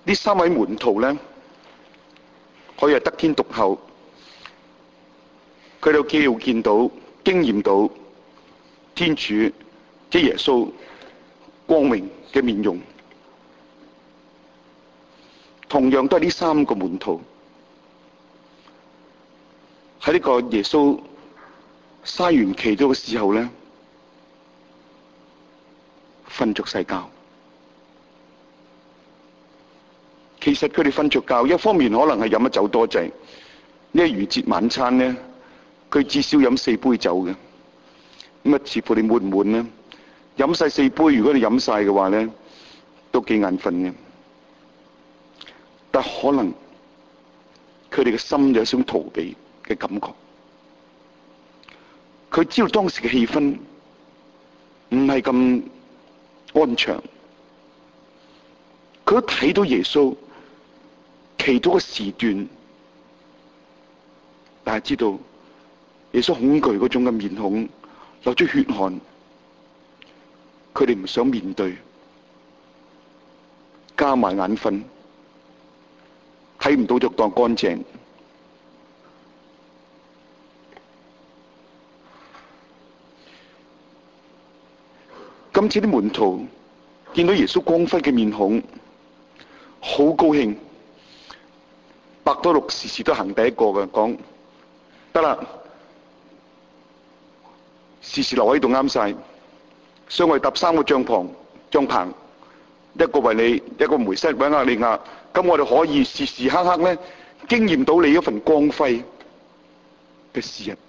呢三位門徒呢，可以係得天獨厚，佢哋有機會見到、經驗到天主即耶穌光榮嘅面容。同樣都係呢三個門徒喺呢個耶穌嘥完祈禱嘅時候呢，瞓着晒覺。其實佢哋瞓着覺，一方面可能係飲咗酒多滯，呢個逾節晚餐呢，佢至少飲4杯酒嘅。咁啊，似乎你悶唔悶呢？飲晒4杯，如果你飲晒嘅話呢，都幾眼瞓嘅。但可能佢哋嘅心有一種逃避嘅感覺。佢知道當時嘅氣氛唔係咁安詳，佢都睇到耶穌祈禱嘅時段，但係知道耶穌恐懼嗰種嘅面孔流出血汗，佢哋唔想面對，加埋眼瞓，睇唔到就當乾淨。今次啲門徒見到耶穌光輝嘅面孔，好高興。伯多祿時時都行第一個嘅，講得啦，時時留喺度啱晒。所以我哋搭3個帳篷，一個為你，一個梅瑟，一個厄里亞。咁我哋可以時時刻刻咧經驗到你一份光輝嘅時日。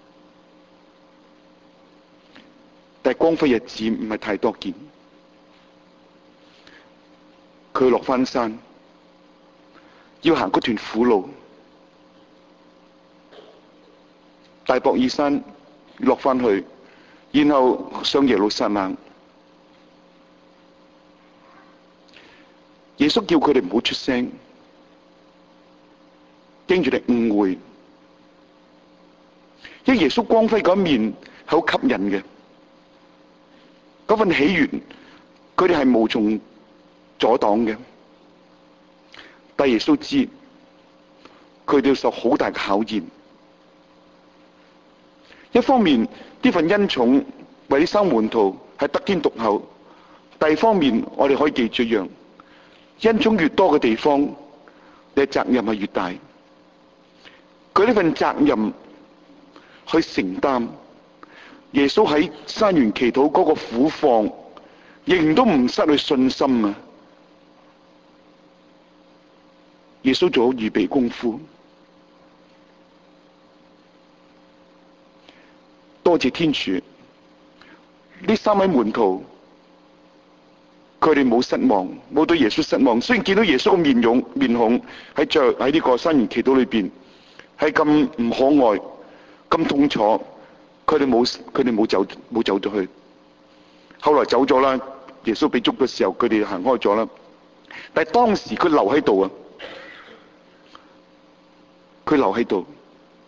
但係光輝日子唔係太多見。佢落翻山，要行嗰段苦路，大博爾山落翻去，然後上耶路撒冷。耶穌叫佢哋唔好出聲，驚住你誤會。因為耶穌光輝嗰一面係好吸引嘅，嗰份喜悅，佢哋係無從阻擋嘅。但耶穌知佢哋要受好大嘅考驗。一方面呢份恩寵為呢三門徒係得天獨厚，第二方面我哋可以記住一樣，恩寵越多嘅地方，你嘅責任係越大。佢呢份責任去承擔。耶穌喺山園祈禱嗰個苦況，仍然都唔失去信心啊！耶穌做好預備功夫。多謝天主，呢三位門徒佢哋冇失望，冇對耶穌失望。雖然見到耶穌嘅面孔喺呢個山園祈禱裏邊係咁唔可愛、咁痛楚，佢哋冇走咗去。後來走咗啦，耶穌被捉嘅時候，佢哋行開咗啦。但係當時佢留喺度啊，佢留喺度，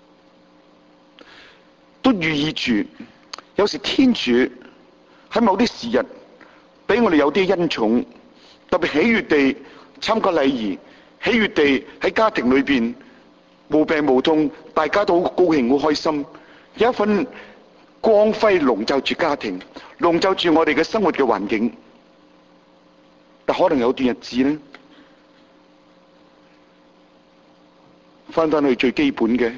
都寓意住有時天主喺某啲時日俾我哋有啲恩寵，特別喜悅地參加禮儀，喜悅地喺家庭裏邊無病無痛，大家都好高興好開心，有一份光輝籠罩住家庭，籠罩住我哋嘅生活嘅環境。但可能有段日子呢，翻去最基本嘅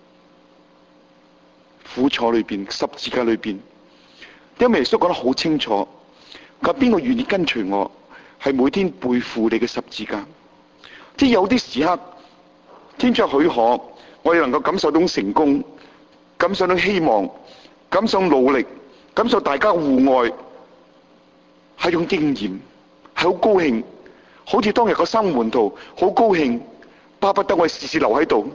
苦楚裏邊、十字架裏邊。因為耶穌講得好清楚，佢話邊個願意跟隨我，係每天背負你嘅十字架。即係有啲時刻，天主許可，我哋能夠感受到成功，感受到希望，感受努力，感受大家互愛，係一種經驗，係好高興。好似當日個三門徒好高興，巴不得我哋時時留喺度。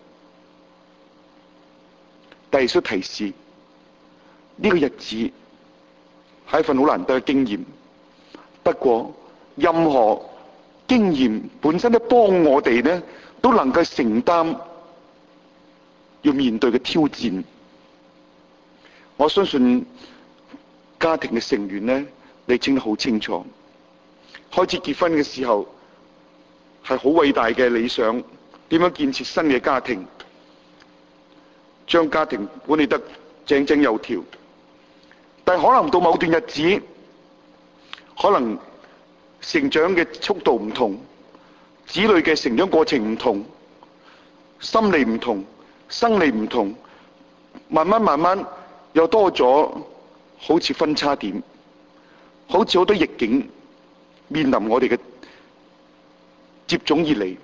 但耶穌提示呢個日子係一份好難得嘅經驗。不過任何經驗本身都幫我哋呢，都能夠承擔要面對嘅挑戰。我相信家庭嘅成員呢，你清得好清楚。開始結婚嘅時候， 係好偉大嘅理想，點樣建設新嘅家庭，將家庭管理得井井有條。但係可能到某段日子，可能成長嘅速度唔同，子女嘅成長過程唔同，心理唔同，生理唔同，慢慢又多咗好似分叉點，好似好多逆境面臨我哋嘅接踵而嚟。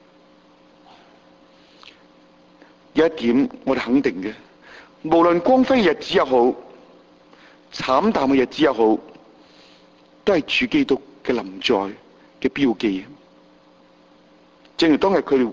有一點我哋肯定嘅，無論光輝日子也好，慘淡嘅日子也好，都係主基督嘅臨在嘅標記。正如當日佢哋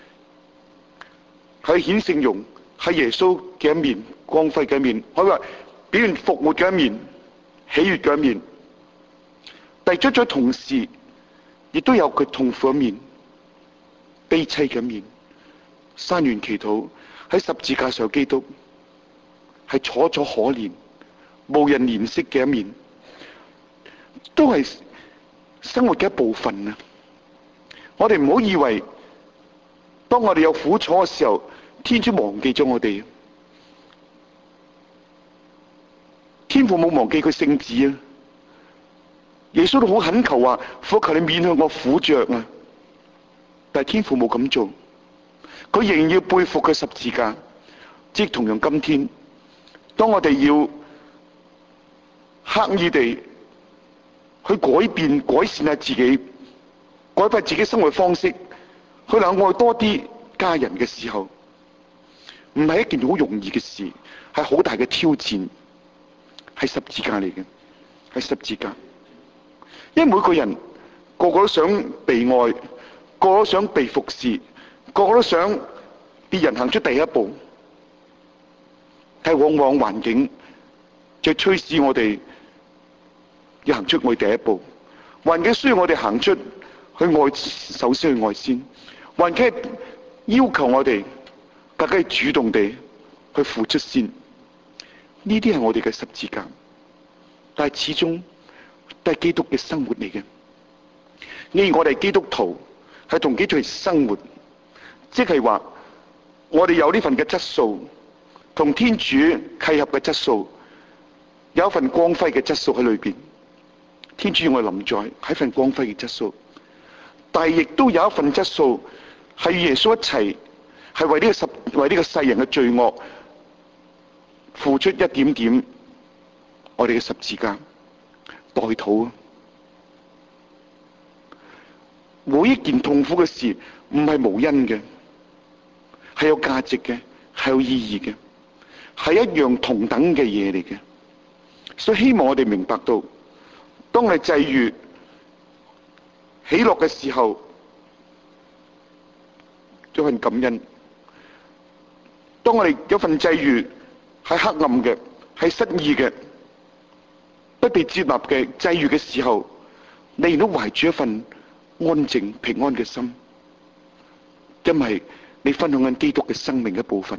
喺顯聖容，喺耶穌嘅一面，光輝嘅一面，可以話表現復活嘅一面，喜悅嘅一面。但係咗同時，亦都有佢痛苦一面，悲凄嘅一面。山園祈禱喺十字架上，基督係楚楚可憐、無人憐惜嘅一面，都係生活嘅一部分啊！我哋唔好以為，當我哋有苦楚嘅時候，天主忘記咗我哋。天父冇忘記佢聖子啊！耶穌都好懇求話：父，求你免去我苦着啊！但係天父冇咁做，佢仍然要背負佢十字架。即同樣今天，當我哋要刻意地去改變、改善下自己，改變自己生活方式，去能愛多啲家人嘅時候，唔係一件好容易嘅事，係好大嘅挑戰，係十字架嚟嘅，係十字架。因為每個人個個都想被愛，個個都想被服侍，個個都想別人行出第一步，但係往往環境就驅使我哋要行出我哋第一步。環境需要我哋行出去愛，首先去愛先。環境係要求我哋更加主動地去付出先。呢啲係我哋嘅十字架，但係始終都係基督嘅生活嚟嘅。而我哋基督徒係同基督嚟生活，即係話我哋有呢份嘅質素，同天主契合嘅質素，有一份光輝嘅質素喺裏邊。天主要我哋臨在係一份光輝嘅質素，但係亦都有一份質素係與耶穌一齊，係為呢個世人嘅罪惡付出一點點我哋嘅十字架代禱。每一件痛苦嘅事唔係無因嘅，係有價值嘅，係有意義嘅，係一樣同等嘅嘢嚟嘅。所以希望我哋明白到，當我哋際遇喜樂嘅時候，有份感恩；當我哋有份際遇係黑暗嘅、係失意嘅、不被接納嘅際遇嘅時候，你亦都懷住一份安靜平安嘅心，因為你分享緊基督嘅生命一部分。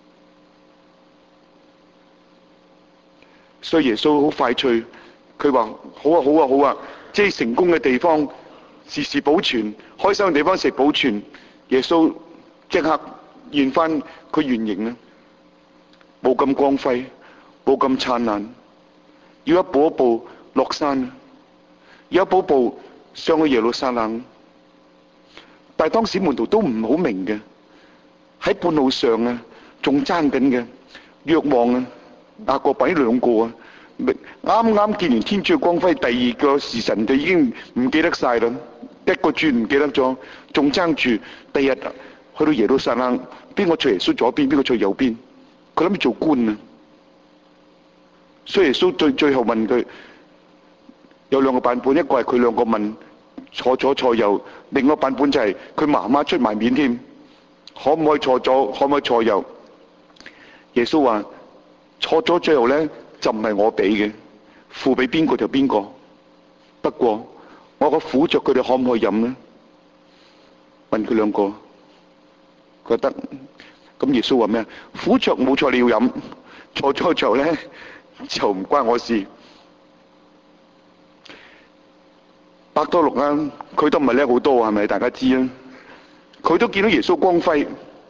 所以耶穌好快脆，佢話好啊好啊好啊，即係成功嘅地方時時保存，開心嘅地方時保存。耶穌即刻現翻佢原形啊，冇咁光輝，冇咁燦爛，要一步一步落山，要一步一步上去耶路撒冷。但係當時門徒都唔好明嘅，喺半路上啊，仲爭緊嘅，若望啊，雅各伯兩個啊，啱啱見完天主嘅光輝，第二個時辰就已經唔記得晒啦，一個轉唔記得咗，仲爭住第二日去到耶路撒冷，邊個坐耶穌左邊，邊個坐右邊，佢諗住做官啊。所以耶穌最後問佢，有兩個版本，一個係佢兩個問坐左坐右，另一個版本就係佢媽媽出埋面添，可唔可以坐左，可唔可以坐右？耶穌話坐咗最後咧就唔係我俾嘅，付俾邊個就邊個。不過我個苦着佢哋可唔可以飲呢？問佢兩個，覺得咁耶穌話咩？苦着冇錯你要飲，坐咗之後咧就唔關我事。 伯多祿啊，佢都唔係叻好多，係咪？大家知啊，佢都見到耶穌光輝。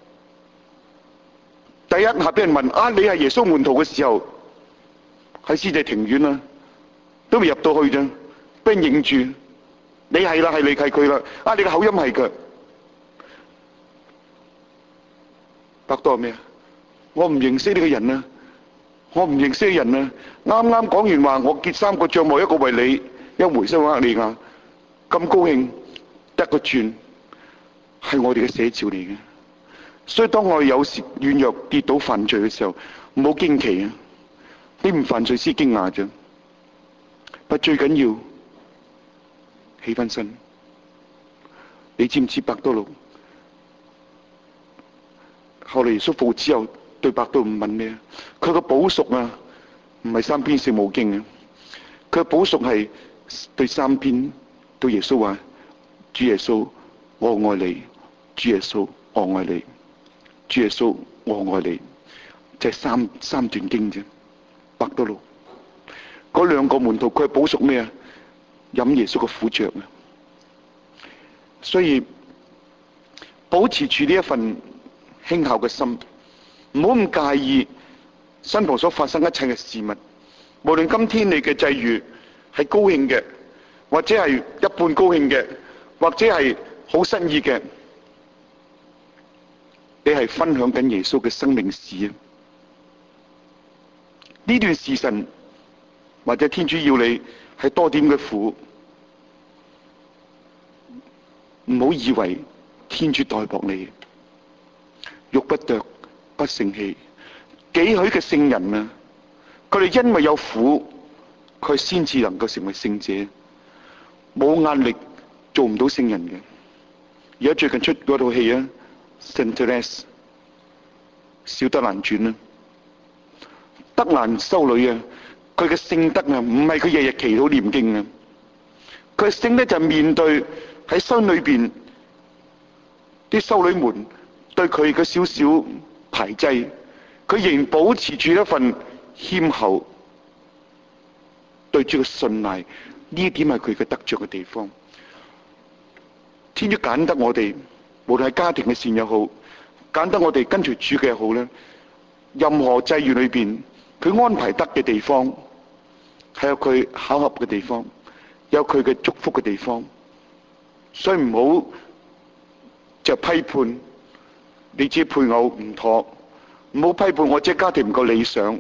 第一下俾人問啊，你係耶穌門徒嘅時候，喺司祭庭院啊，都未入到去啫，俾人認住，你係啦，係你係佢啦，啊，你嘅口音係佢。伯多係咩啊？我唔認識呢個人啊，我唔認識呢個人啊，啱啱講完話，我結三個帳幕，一個為你，一個回收厄利亞，咁高興得個轉，係我哋嘅寫照嚟嘅。所以當我有時軟弱跌倒犯罪嘅時候，唔好驚奇啊！你唔犯罪先驚訝啫。不最緊要起翻身。你知唔知伯多祿後嚟耶穌復活之後對伯多祿問咩啊？佢個補贖啊，唔係三篇聖母經啊，佢個補贖係對三篇對耶穌話：主耶穌，我愛你；主耶穌，我愛你；主耶穌，我愛你。就係三段經啫。伯多祿嗰兩個門徒，佢係補贖咩啊？飲耶穌嘅苦醬啊！所以保持住呢一份輕巧嘅心，唔好咁介意身旁所發生一切嘅事物。無論今天你嘅際遇係高興嘅，或者係一半高興嘅，或者係好失意嘅，你係分享緊耶穌嘅生命史啊！呢段時辰或者天主要你係多點嘅苦，唔好以為天主待薄你。玉不琢不成器，幾許嘅聖人啊，佢哋因為有苦，佢先至能夠成為聖者。冇壓力做唔到聖人嘅。而家最近出嗰套戲啊，聖特蕾斯小德蘭傳啊，德蘭修女啊，佢嘅聖德啊，唔係佢日日祈禱念經啊，佢嘅聖德就係面對喺心裏邊啲修女們對佢嘅少少排擠，佢仍然保持住一份謙厚，對住個信賴，呢一點係佢嘅得着嘅地方。天主揀得我哋，無論係家庭嘅善又好，揀得我哋跟隨主嘅又好咧，任何際遇裏邊，佢安排得嘅地方，係有佢巧合嘅地方，有佢嘅祝福嘅地方。所以唔好就批判你自己配偶唔妥，唔好批判我自己家庭唔夠理想。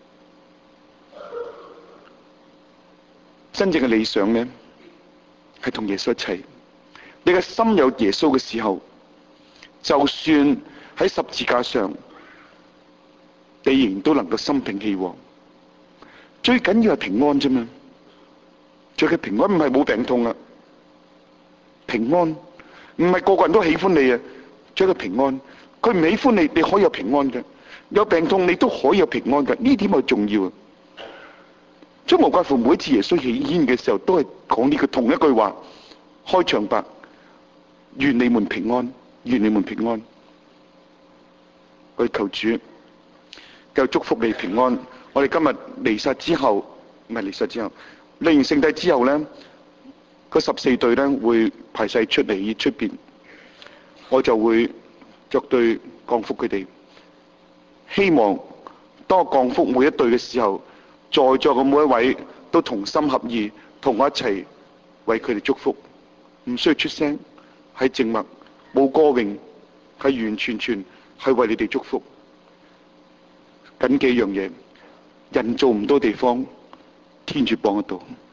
真正嘅理想咧，係同耶穌一齊。你嘅心有耶穌嘅時候，就算喺十字架上，你仍然都能夠心平氣和。最緊要係平安啫嘛，最緊平安，唔係冇病痛啊，平安唔係個個人都喜歡你啊，最緊平安。佢唔喜歡你，你可以有平安嘅；有病痛，你都可以有平安嘅。呢點係重要啊！所以無怪乎每一次耶穌顯現嘅時候，都係講呢個同一句話，開場白：願你們平安，願你們平安。我哋求主繼續祝福你平安。我哋今日彌撒之後，唔係彌撒之後，領完聖體之後咧，嗰14對咧會排晒出嚟出邊，我就會作對降福佢哋。希望當我降福每一對嘅時候，在座嘅每一位都同心合意，同我一齊為佢哋祝福，唔需要出聲，係靜默，冇歌詠，係完全係為你哋祝福。緊幾樣嘢，人做唔到地方，天主幫得到。